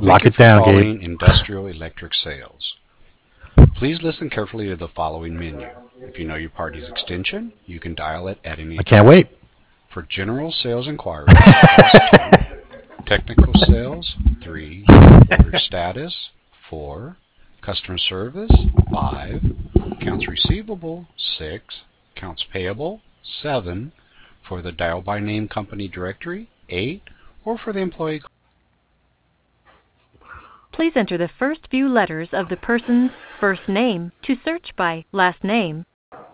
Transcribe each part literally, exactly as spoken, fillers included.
Lock Thank you it for down, calling Gabe. Industrial Electric Sales. Please listen carefully to the following menu. If you know your party's extension, you can dial it at any I time. can't wait. For general sales inquiries, press two. Technical sales, three. Order status, four. Customer service, five. Accounts receivable, six. Accounts payable, seven. For the dial by name company directory, eight. Or for the employee. Please enter the first few letters of the person's first name to search by last name.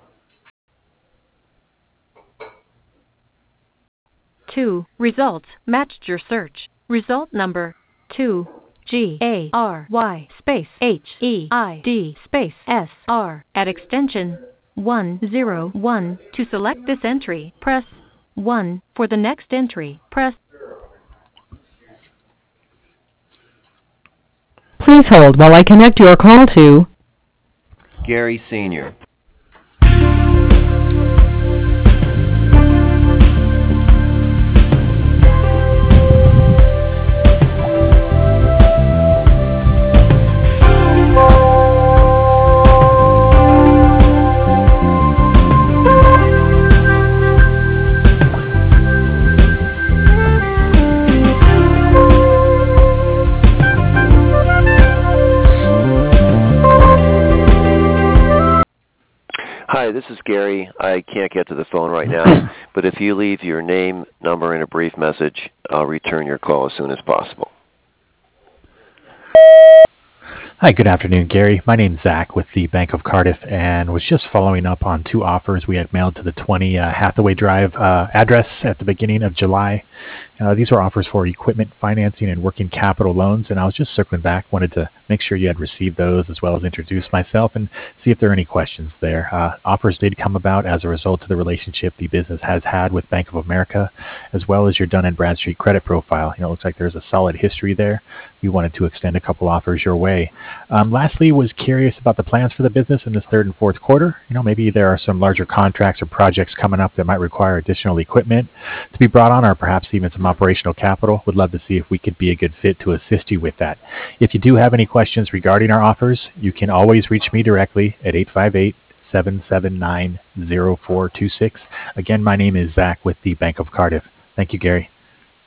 two. Results matched your search. Result number two. G A R Y space H E I D space S R at extension one zero one. To select this entry, press one. For the next entry, press. Please hold while I connect your call to Gary Senior Hi, this is Gary. I can't get to the phone right now, but if you leave your name, number, and a brief message, I'll return your call as soon as possible. Hi, good afternoon, Gary. My name's Zach with the Bank of Cardiff, and was just following up on two offers we had mailed to the twenty uh, Hathaway Drive uh, address at the beginning of July. Uh, these were offers for equipment financing and working capital loans, and I was just circling back, wanted to make sure you had received those as well as introduce myself and see if there are any questions there. Uh, offers did come about as a result of the relationship the business has had with Bank of America, as well as your Dun and Bradstreet credit profile. You know, it looks like there's a solid history there. We wanted to extend a couple offers your way. Um, lastly, was curious about the plans for the business in this third and fourth quarter. You know, maybe there are some larger contracts or projects coming up that might require additional equipment to be brought on, or perhaps even some operational capital. Would love to see if we could be a good fit to assist you with that. If you do have any questions regarding our offers, you can always reach me directly at eight five eight, seven seven nine, zero four two six. Again, my name is Zach with the Bank of Cardiff. Thank you, Gary.